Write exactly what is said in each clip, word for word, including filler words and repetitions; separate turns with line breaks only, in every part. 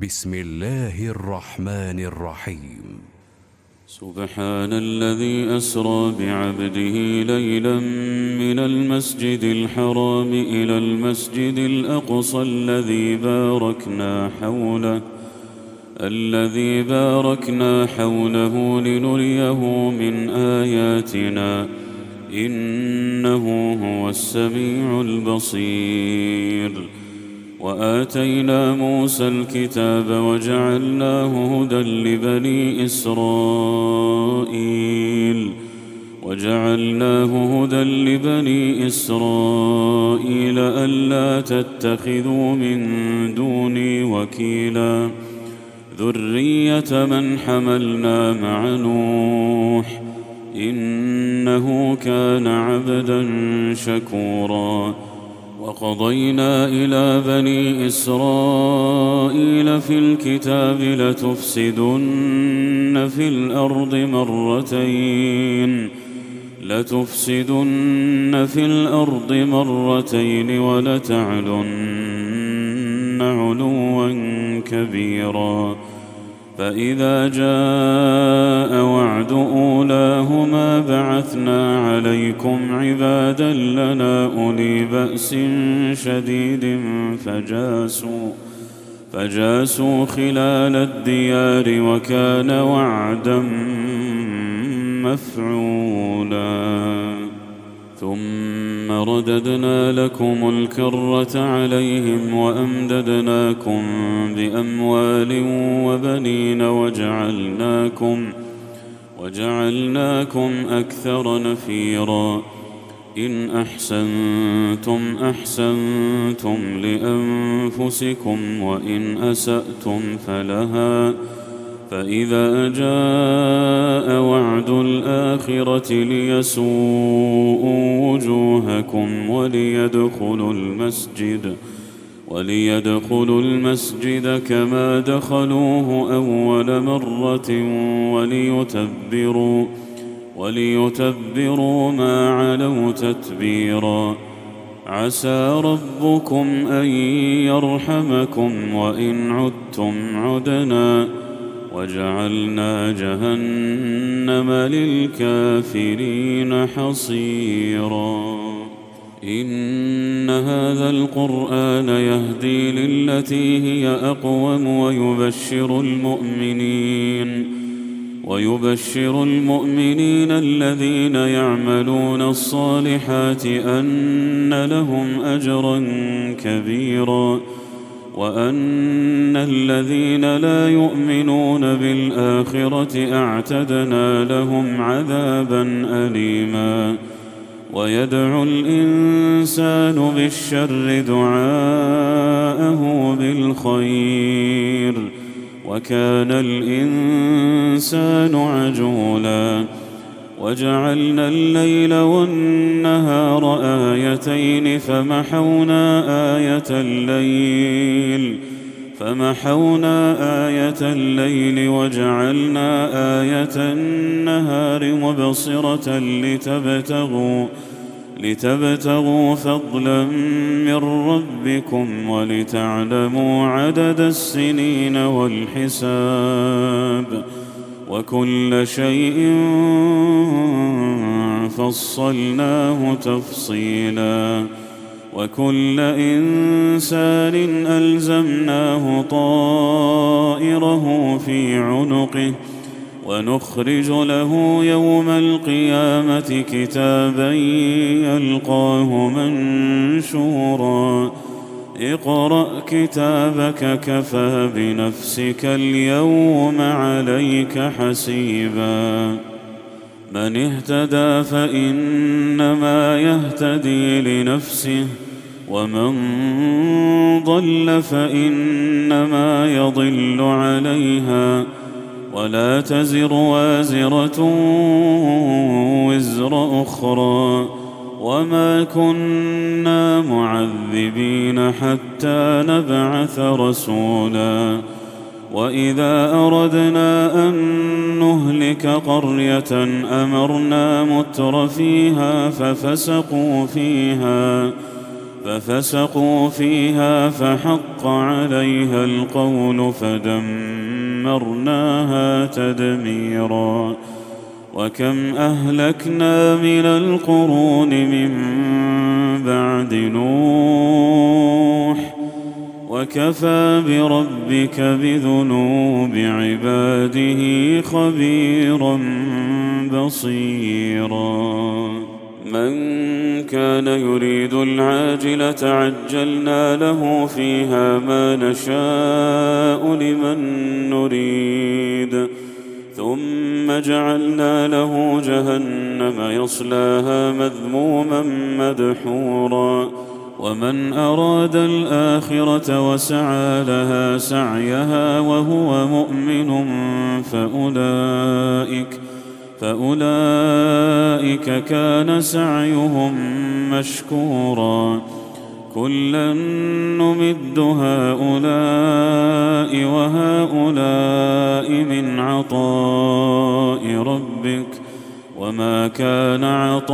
بسم الله الرحمن الرحيم.
سبحان الذي أسرى بعبده ليلا من المسجد الحرام إلى المسجد الأقصى الذي باركنا حوله الذي باركنا حوله لنريه من آياتنا إنه هو السميع البصير. وآتينا موسى الكتاب وجعلناه هدى لبني إسرائيل وجعلناه هدى لبني إسرائيل ألا تتخذوا من دوني وكيلا ذرية من حملنا مع نوح إنه كان عبدا شكورا. وقضينا إلى بني إسرائيل في الكتاب لتفسدن في الأرض مرتين لتفسدن في الأرض مرتين ولتعلن علوا كبيرا. فإذا جاء وعد أولاهما بعثنا عليكم عبادا لنا أولي بأس شديد فجاسوا فجاسوا خلال الديار وكان وعدا مفعولا. ثم رددنا لكم الكرة عليهم وأمددناكم بأموال وبنين وجعلناكم وجعلناكم أكثر نفيرا. إن أحسنتم أحسنتم لأنفسكم وإن أسأتم فلها. فإذا جاء وعد الآخرة ليسوءوا وجوهكم وليدخلوا المسجد وليدخلوا المسجد كما دخلوه أول مرة وليتبروا وليتبروا ما علوا تتبيرا. عسى ربكم أن يرحمكم وإن عدتم عدنا وجعلنا جهنم للكافرين حصيرا. إن هذا القرآن يهدي للتي هي أقوم ويبشر المؤمنين ويبشر المؤمنين الذين يعملون الصالحات أن لهم أجرا كبيرا وأن الذين لا يؤمنون بالآخرة أعتدنا لهم عذابا أليما. ويدعو الإنسان بالشر دعاءه بالخير وكان الإنسان عجولا. وجعلنا الليل والنهار آيتين فمحونا آية الليل فمحونا آية الليل وجعلنا آية النهار مبصرة لتبتغوا لتبتغوا فضلا من ربكم ولتعلموا عدد السنين والحساب وكل شيء فصلناه تفصيلا. وكل إنسان ألزمناه طائره في عنقه ونخرج له يوم القيامة كتابا يلقاه منشورا. اقرأ كتابك كفى بنفسك اليوم عليك حسيبا. من اهتدى فإنما يهتدي لنفسه ومن ضل فإنما يضل عليها ولا تزر وازرة وزر أخرى وما كنا معذبين حتى نبعث رسولا. وإذا أردنا أن نهلك قرية أمرنا متر فيها ففسقوا فيها ففسقوا فيها فحق عليها القول فدمرناها تدميرا. وكم أهلكنا من القرون من بعد نوح وكفى بربك بذنوب عباده خبيرا بصيرا. من كان يريد العاجلة عجلنا له فيها ما نشاء لمن نريد ثم جعلنا له جهنم يصلاها مذموما مدحورا. ومن أراد الآخرة وسعى لها سعيها وهو مؤمن فأولئك فأولئك كان سعيهم مشكورا. كلا نمد هؤلاء وهؤلاء من عطاء ربك وما كان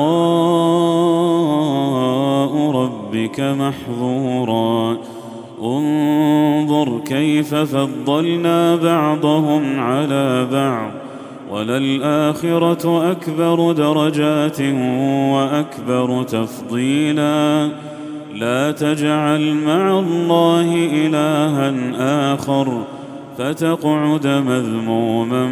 عطاء ربك محظورا. انظر كيف فضلنا بعضهم على بعض وللآخرة أكبر درجات وأكبر تفضيلا. لا تجعل مع الله إلها آخر فتقعد مذموما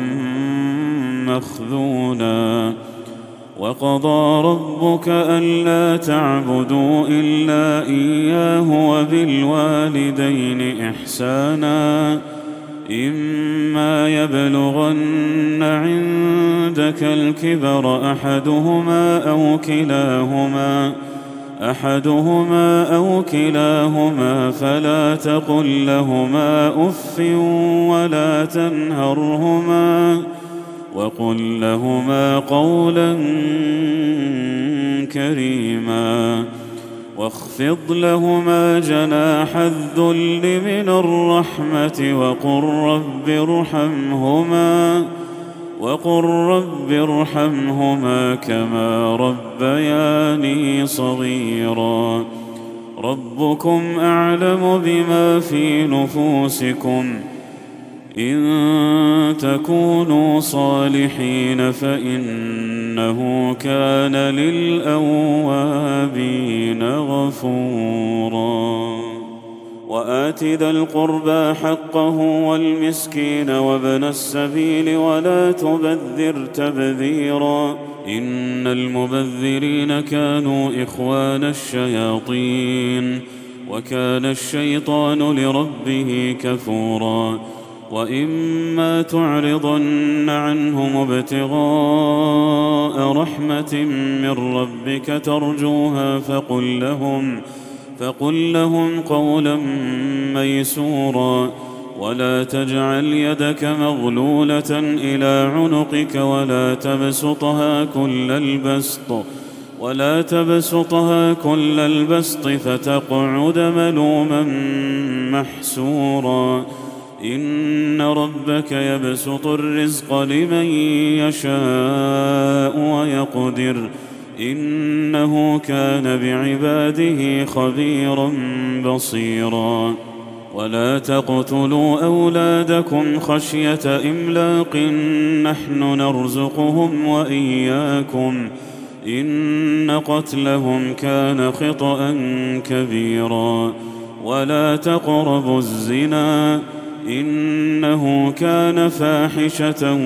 مخذولا. وقضى ربك ألا تعبدوا إلا إياه وبالوالدين إحسانا. إما يبلغن عندك الكبر أحدهما أو كلاهما أحدهما أو كلاهما فلا تقل لهما أف ولا تنهرهما وقل لهما قولا كريما. واخفض لهما جناح الذل من الرحمة وقل رب ارحمهما وقل رب ارحمهما كما ربياني صغيرا. ربكم أعلم بما في نفوسكم إن تكونوا صالحين فإنه كان للأوابين غفورا. وآت ذا القربى حقه والمسكين وابن السبيل ولا تبذر تبذيرا. إن المبذرين كانوا إخوان الشياطين وكان الشيطان لربه كفورا. وإما تعرضن عنهم ابتغاء رحمة من ربك ترجوها فقل لهم فقل لهم قولا ميسورا. ولا تجعل يدك مغلولة إلى عنقك ولا تبسطها كل البسط ولا تبسطها كل البسط فتقعد ملوما محسورا. إن ربك يبسط الرزق لمن يشاء ويقدر إنه كان بعباده خبيرا بصيرا. ولا تقتلوا أولادكم خشية إملاق نحن نرزقهم وإياكم إن قتلهم كان خطأ كبيرا. ولا تقربوا الزنا إنه كان فاحشة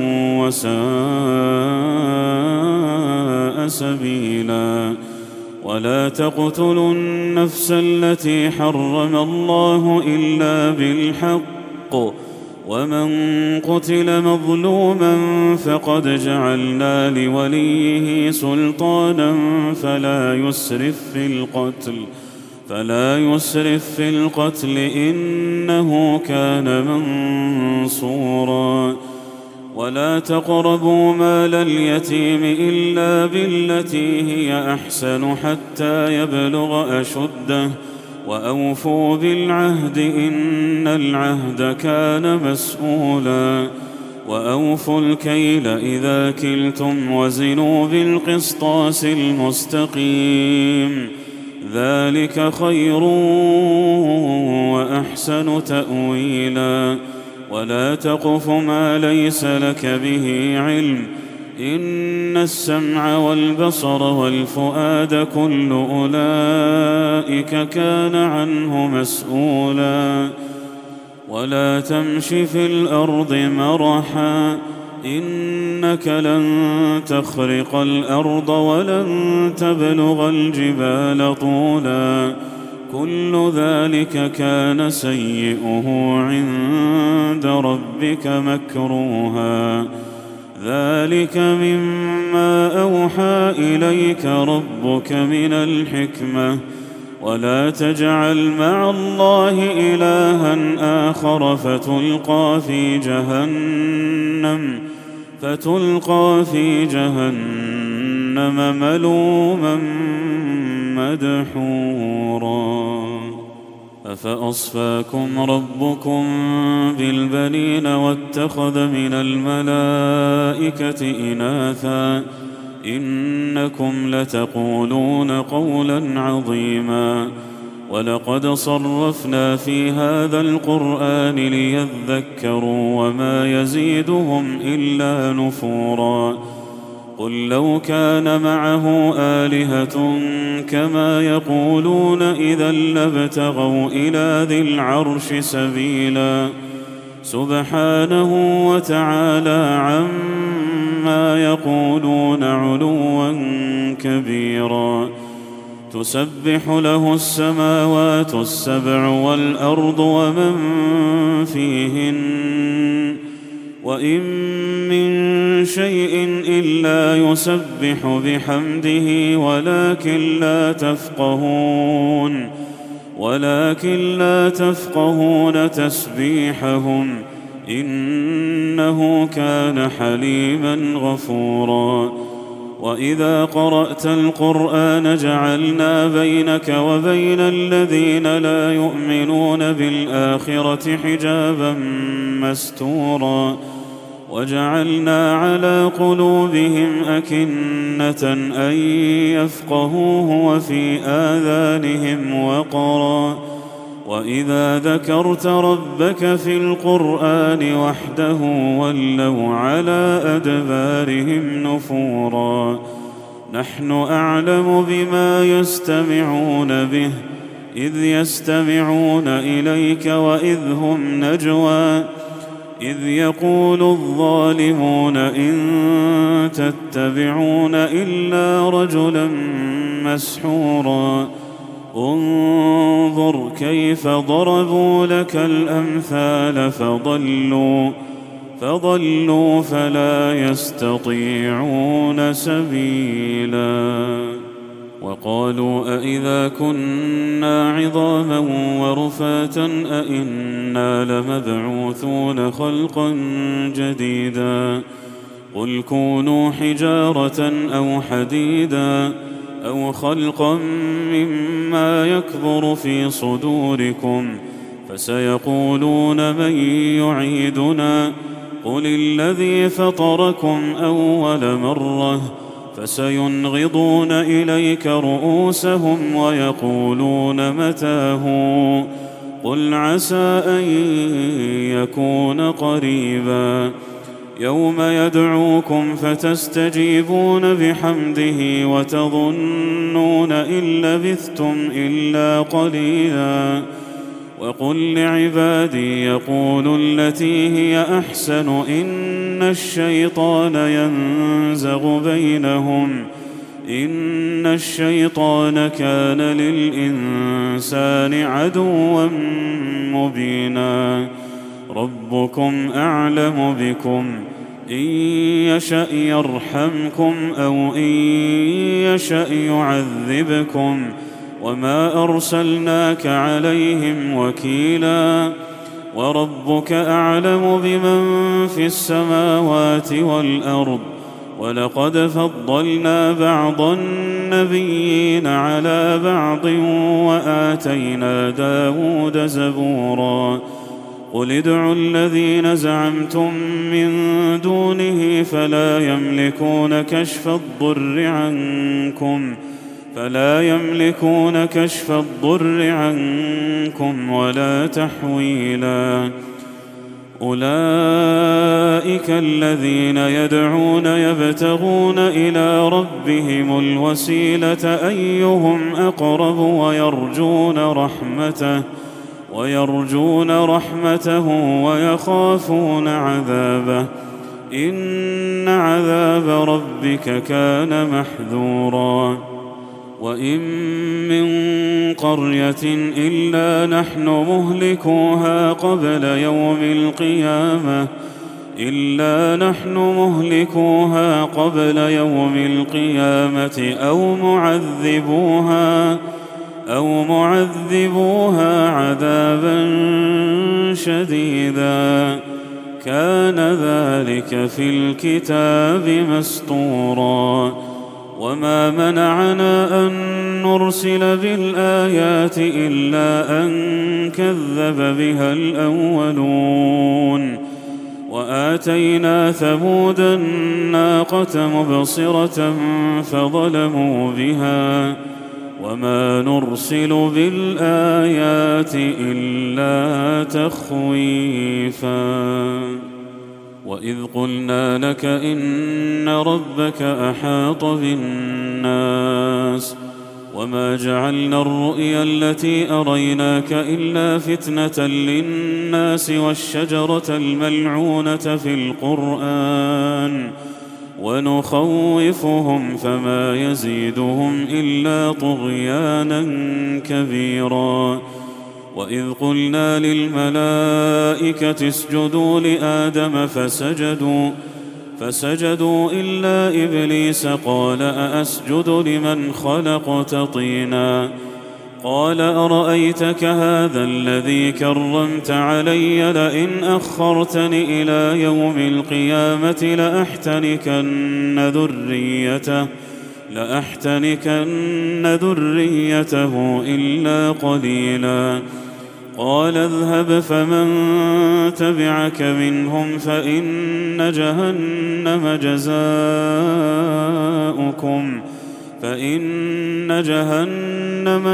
وساء سبيلا. ولا تقتلوا النفس التي حرم الله إلا بالحق ومن قتل مظلوما فقد جعلنا لوليه سلطانا فلا يسرف في القتل فلا يسرف في القتل إنه كان منصورا. ولا تقربوا مال اليتيم إلا بالتي هي أحسن حتى يبلغ أشده وأوفوا بالعهد إن العهد كان مسؤولا. وأوفوا الكيل إذا كلتم وزنوا بالقسطاس المستقيم ذلك خير وأحسن تأويلا ولا تقف ما ليس لك به علم إن السمع والبصر والفؤاد كل أولئك كان عنه مسؤولا ولا تمش في الأرض مرحا إنك لن تخرق الأرض ولن تبلغ الجبال طولا كل ذلك كان سيئه عند ربك مكروها ذلك مما أوحى إليك ربك من الحكمة ولا تجعل مع الله إلها آخر فتلقى في جهنم فتلقى في جهنم ملوما مدحورا أفأصفاكم ربكم بالبنين واتخذ من الملائكة إناثا إنكم لتقولون قولا عظيما ولقد صرفنا في هذا القرآن ليذكروا وما يزيدهم إلا نفورا قل لو كان معه آلهة كما يقولون إذا لابتغوا إلى ذي العرش سبيلا سبحانه وتعالى عما يقولون علوا كبيرا تسبح له السماوات السبع والأرض ومن فيهن وإن من شيء إلا يسبح بحمده ولكن لا تفقهون ولكن لا تفقهون تسبيحهم إنه كان حليما غفورا وإذا قرأت القرآن جعلنا بينك وبين الذين لا يؤمنون بالآخرة حجابا مستورا وجعلنا على قلوبهم أكنة أن يفقهوه وفي آذانهم وقرا وإذا ذكرت ربك في القرآن وحده ولوا على أدبارهم نفورا نحن أعلم بما يستمعون به إذ يستمعون إليك وإذ هم نجوى إذ يقول الظالمون إن تتبعون إلا رجلا مسحورا انظر كيف ضربوا لك الأمثال فضلوا فضلوا فلا يستطيعون سبيلا وقالوا أإذا كنا عظاما ورفاتا أإنا لمبعوثون خلقا جديدا قل كونوا حجارة أو حديدا أو خلقا مما يكبر في صدوركم فسيقولون من يعيدنا قل الذي فطركم أول مرة فسينغضون إليك رؤوسهم ويقولون متاه قل عسى أن يكون قريبا يوم يدعوكم فتستجيبون بحمده وتظنون إن لبثتم إلا قليلا وقل لعبادي يقولوا التي هي أحسن إن الشيطان ينزغ بينهم إن الشيطان كان للإنسان عدوا مبينا ربكم أعلم بكم إن يشأ يرحمكم أو إن يشأ يعذبكم وما أرسلناك عليهم وكيلا وربك أعلم بمن في السماوات والأرض ولقد فضلنا بعض النبيين على بعض وآتينا داود زبورا قل ادعوا الذين زعمتم من دونه فلا يملكون كشف الضر عنكم فلا يملكون كشف الضر عنكم ولا تحويلا. أولئك الذين يدعون يبتغون إلى ربهم الوسيلة أيهم أقرب ويرجون رحمته ويرجون رحمته ويخافون عذابه إن عذاب ربك كان محذورا. وإن من قرية إلا نحن مهلكوها قبل يوم القيامة إلا نحن مهلكوها قبل يوم القيامة أو معذبوها أو معذبوها عذابا شديدا كان ذلك في الكتاب مسطورا. وما منعنا أن نرسل بالآيات إلا أن كذب بها الأولون. وآتينا ثمود الناقة مبصرة فظلموا بها وما نرسل بالآيات إلا تخويفا. وإذ قلنا لك إن ربك أحاط بالناس وما جعلنا الرؤيا التي أريناك إلا فتنة للناس والشجرة الملعونة في القرآن ونخوفهم فما يزيدهم إلا طغيانا كبيرا. وإذ قلنا للملائكة اسجدوا لآدم فسجدوا فسجدوا إلا إبليس قال أأسجد لمن خلقت طينا قال أرأيتك هذا الذي كرمت علي لئن أخرتني إلى يوم القيامة لأحتنكن ذريته لأحتنكن ذريته إلا قليلا. قال اذهب فمن تبعك منهم فإن جهنم جزاؤكم فإن جهنم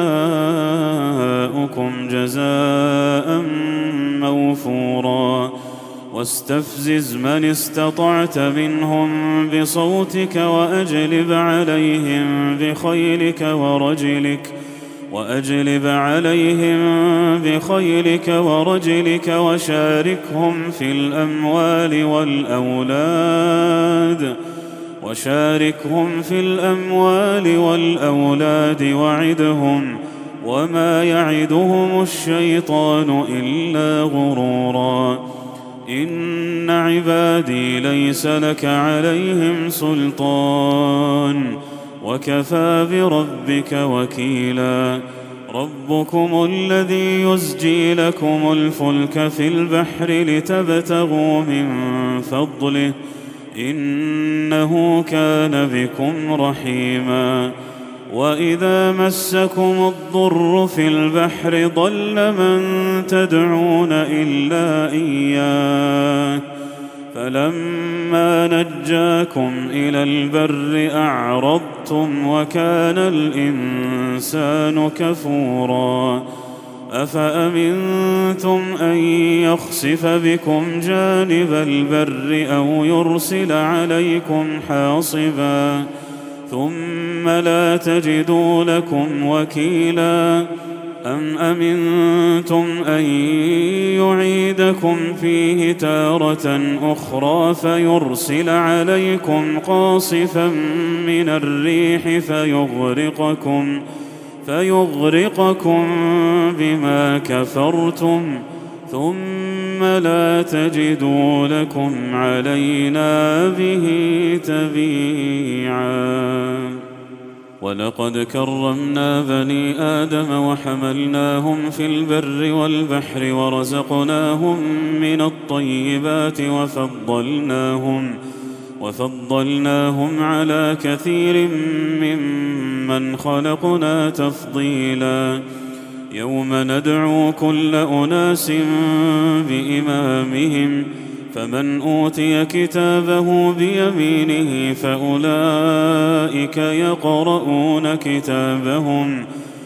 جزاؤكم جزاء موفورا. واستفزز من استطعت منهم بصوتك وأجلب عليهم بخيلك ورجلك وأجلب عليهم بخيلك ورجلك وشاركهم في الأموال والأولاد وشاركهم في الأموال والأولاد وعدهم وما يعدهم الشيطان إلا غرورا. إن عبادي ليس لك عليهم سلطان وكفى بربك وكيلا. ربكم الذي يزجي لكم الفلك في البحر لتبتغوا من فضله إنه كان بكم رحيما. وإذا مسكم الضر في البحر ضل من تدعون إلا إياه فلما نجاكم إلى البر أعرضتم وكان الإنسان كفورا. أفأمنتم أن يخسف بكم جانب البر أو يرسل عليكم حاصبا ثم لا تجدوا لكم وكيلا. أم أمنتم أن يعيدكم فيه تارة أخرى فيرسل عليكم قاصفا من الريح فيغرقكم فيغرقكم بما كفرتم ثم لا تجدوا لكم علينا به تبيعا. ولقد كرمنا بني آدم وحملناهم في البر والبحر ورزقناهم من الطيبات وفضلناهم وفضلناهم على كثير ممن خلقنا تفضيلا. يوم ندعو كل أناس بإمامهم فمن أوتي كتابه بيمينه فأولئك يقرؤون كتابهم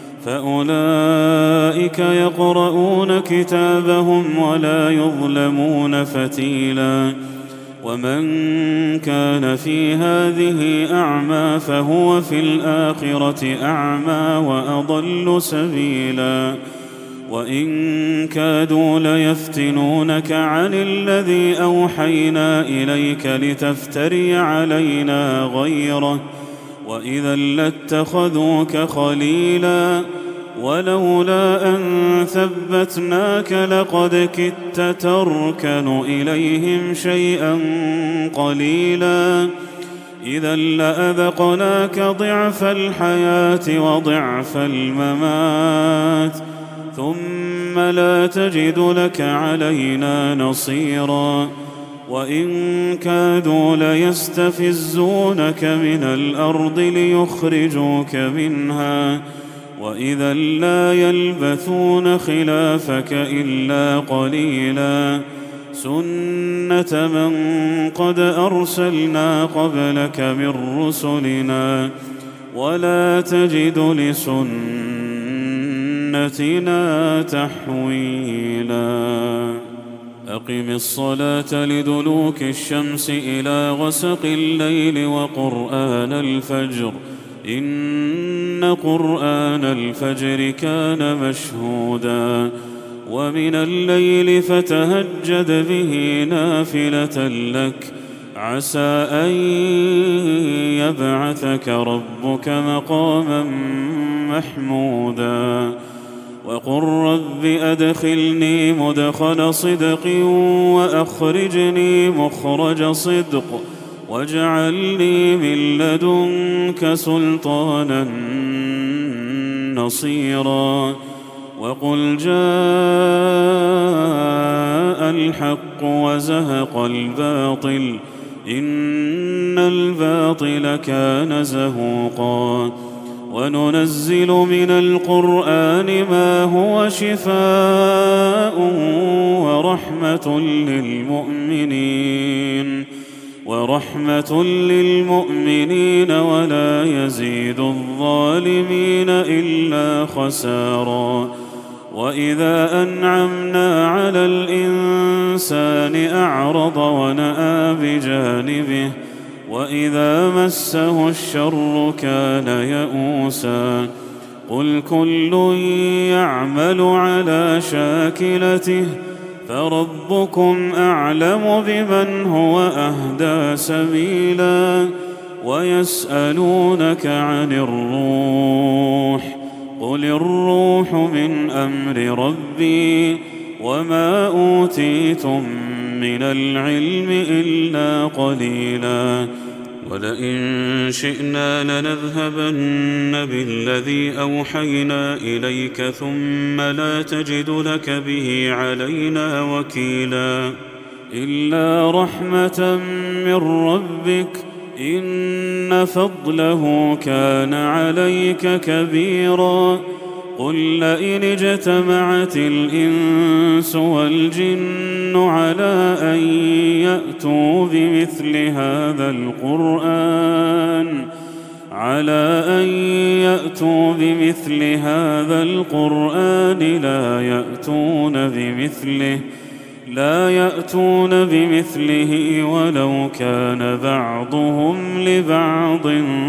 فأولئك يقرؤون كتابهم ولا يظلمون فتيلا. ومن كان في هذه أعمى فهو في الآخرة أعمى وأضل سبيلا. وإن كادوا ليفتنونك عن الذي أوحينا إليك لتفتري علينا غيره وإذا لاتخذوك خليلا. ولولا أن ثبتناك لقد كدت تركن إليهم شيئا قليلا. إذا لأذقناك ضعف الحياة وضعف الممات ثم لا تجد لك علينا نصيرا. وإن كادوا ليستفزونك من الأرض ليخرجوك منها وإذا لا يلبثون خلافك إلا قليلا. سنة من قد أرسلنا قبلك من رسلنا ولا تجد لسنتنا تحويلا. أقم الصلاة لدلوك الشمس إلى غسق الليل وقرآن الفجر إن قرآن الفجر كان مشهودا. ومن الليل فتهجد به نافلة لك عسى أن يبعثك ربك مقاما محمودا. وقل رب أدخلني مدخل صدق وأخرجني مخرج صدق واجعلني من لدنك سلطانا نصيرا. وقل جاء الحق وزهق الباطل إن الباطل كان زهوقا. وننزل من القرآن ما هو شفاء ورحمة للمؤمنين ورحمة للمؤمنين ولا يزيد الظالمين إلا خسارا. وإذا أنعمنا على الإنسان أعرض ونأى بجانبه وإذا مسه الشر كان يئوسا. قل كل يعمل على شاكلته فربكم أعلم بمن هو أهدى سبيلا. ويسألونك عن الروح قل الروح من أمر ربي وما أوتيتم من العلم إلا قليلا. ولئن شئنا لنذهبن بالذي أوحينا إليك ثم لا تجد لك به علينا وكيلا. إلا رحمة من ربك إن فضله كان عليك كبيرا. قل لئن اجتمعت الإنس والجن على أن يأتوا بمثل هذا القرآن على أن يأتوا بمثل هذا القرآن لا يأتون بمثله لا يأتون بمثله ولو كان بعضهم لبعض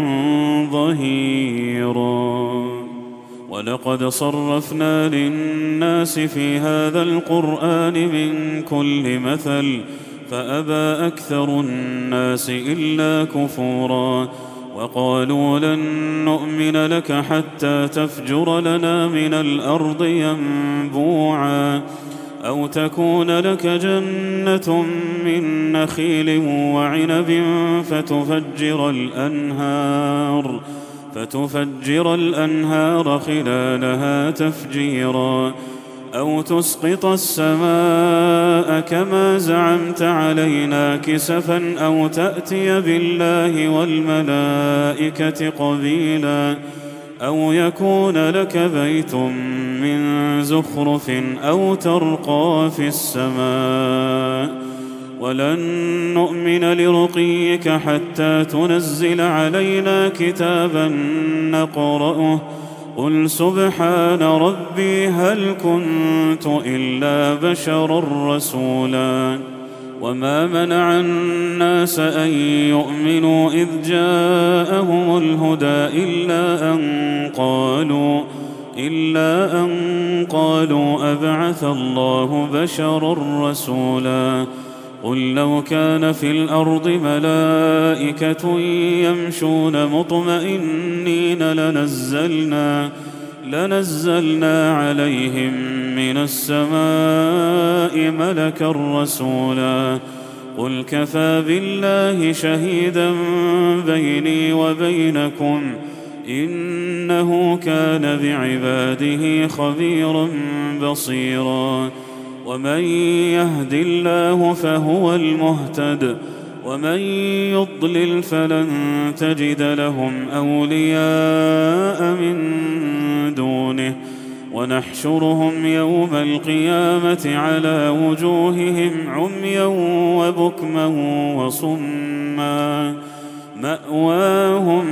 ظهيرا. ولقد صرفنا للناس في هذا القرآن من كل مثل فأبى أكثر الناس إلا كفورا. وقالوا لن نؤمن لك حتى تفجر لنا من الأرض ينبوعا أو تكون لك جنة من نخيل وعنب فتفجر الأنهار فتفجر الأنهار خلالها تفجيرا أو تسقط السماء كما زعمت علينا كسفا أو تأتي بالله والملائكة قبيلا أو يكون لك بيت من زخرف أو ترقى في السماء ولن نؤمن لرقيك حتى تنزل علينا كتابا نقرأه قل سبحان ربي هل كنت إلا بشرا رسولا وما منع الناس أن يؤمنوا إذ جاءهم الهدى إلا أن قالوا إلا أن قالوا أبعث الله بشرا رسولا قل لو كان في الأرض ملائكة يمشون مطمئنين لنزلنا لنزلنا عليهم من السماء ملكا رسولا قل كفى بالله شهيدا بيني وبينكم إنه كان بعباده خبيرا بصيرا ومن يهد الله فهو المهتد ومن يضلل فلن تجد لهم أولياء من دونه ونحشرهم يوم القيامة على وجوههم عميا وبكما وصما مأواهم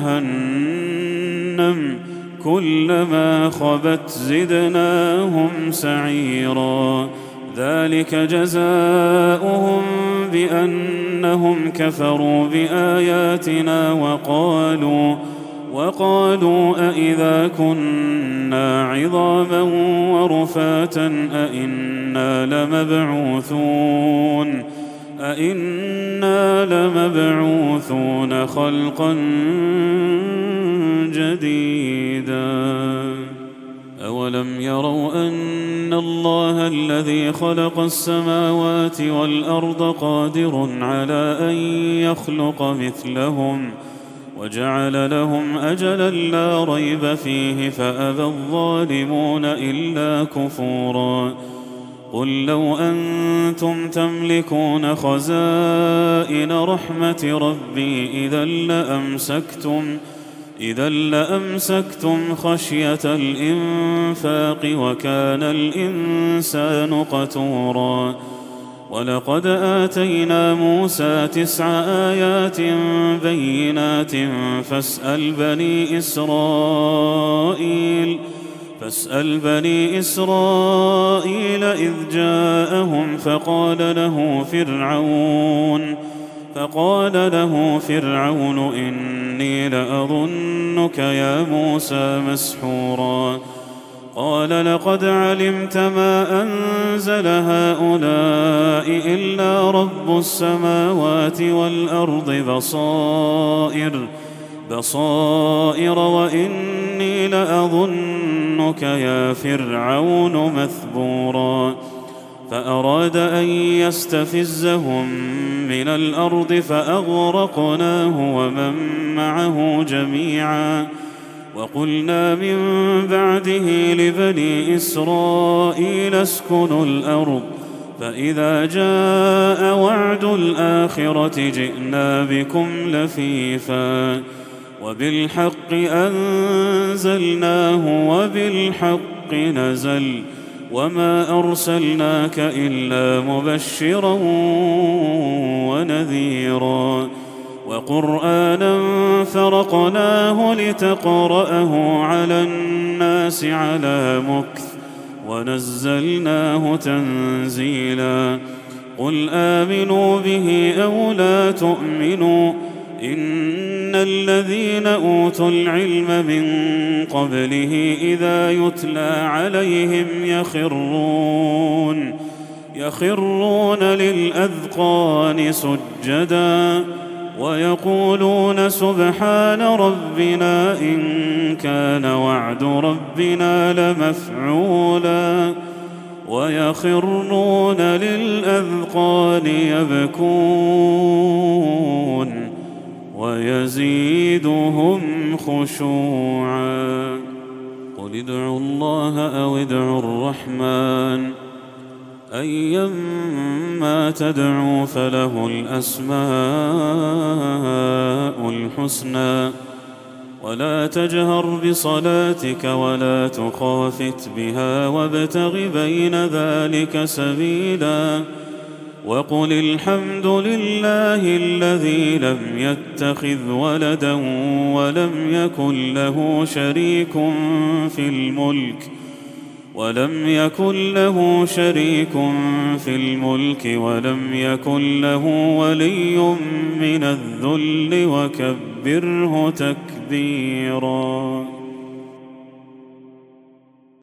جهنم كلما خبت زدناهم سعيرا ذلك جزاؤهم بأنهم كفروا بآياتنا وقالوا وقالوا أإذا كنا عظاما ورفاتا أإنا لمبعوثون أإنا لمبعوثون خلقا جديدا أولم يروا أن الله الذي خلق السماوات والأرض قادر على أن يخلق مثلهم وجعل لهم أجلا لا ريب فيه فأبى الظالمون إلا كفورا قل لو أنتم تملكون خزائن رحمة ربي إذا لأمسكتم إذا لأمسكتم خشية الإنفاق وكان الإنسان قتورا ولقد آتينا موسى تسع آيات بينات فاسأل بني إسرائيل فاسأل بني إسرائيل إذ جاءهم فقال له فرعون فقال له فرعون إني لأظنك يا موسى مسحورا قال لقد علمت ما أنزل هؤلاء إلا رب السماوات والأرض بصائر بصائر وإني لأظنك يا فرعون مثبورا فأراد أن يستفزهم من الأرض فأغرقناه ومن معه جميعا وقلنا من بعده لبني إسرائيل اسكنوا الأرض فإذا جاء وعد الآخرة جئنا بكم لفيفا وبالحق أنزلناه وبالحق نزل وما أرسلناك إلا مبشرا ونذيرا وقرآنا فرقناه لتقرأه على الناس على مكث ونزلناه تنزيلا قل آمنوا به أو لا تؤمنوا إن الذين أوتوا العلم من قبله إذا يتلى عليهم يخرون يخرون للأذقان سجدا ويقولون سبحان ربنا إن كان وعد ربنا لمفعولا ويخرون للأذقان يبكون ويزيدهم خشوعا قل ادعوا الله أو ادعوا الرحمن أيما تدعوا فله الأسماء الحسنى ولا تجهر بصلاتك ولا تخافت بها وابتغ بين ذلك سبيلا وقل الحمد لله الذي لم يتخذ ولدا ولم يكن له شريك في الملك ولم يكن له شريك في الملك ولم يكن له ولي من الذل وكبره تكبيرا.